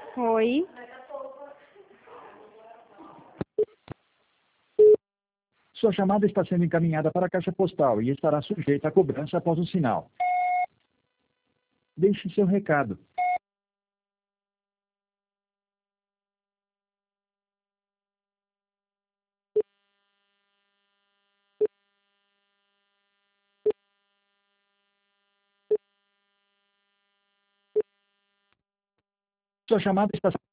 Oi. Sua chamada está sendo encaminhada para a caixa postal e estará sujeita a cobrança após o sinal. Deixe seu recado. Sua chamada está